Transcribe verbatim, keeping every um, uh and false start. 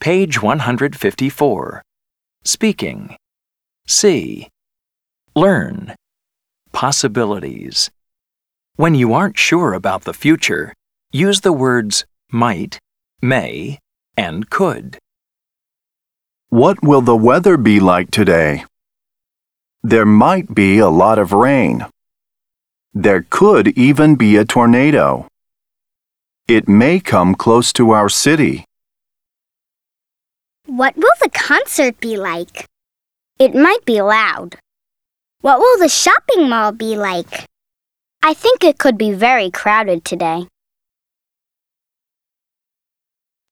Page one hundred fifty-four. Speaking. See. Learn. Possibilities. When you aren't sure about the future, use the words might, may, and could. What will the weather be like today? There might be a lot of rain. There could even be a tornado. It may come close to our city. What will the concert be like? It might be loud. What will the shopping mall be like? I think it could be very crowded today.